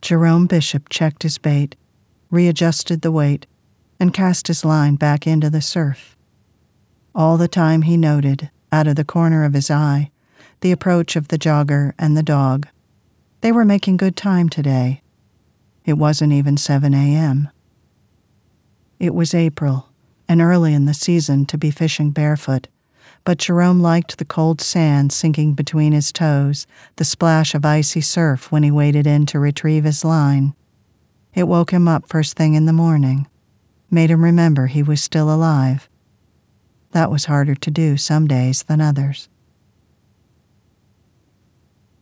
Jerome Bishop checked his bait, readjusted the weight, and cast his line back into the surf. All the time he noted, out of the corner of his eye, the approach of the jogger and the dog. They were making good time today. It wasn't even 7 a.m. It was April, and early in the season to be fishing barefoot, but Jerome liked the cold sand sinking between his toes, the splash of icy surf when he waded in to retrieve his line. It woke him up first thing in the morning, made him remember he was still alive. That was harder to do some days than others.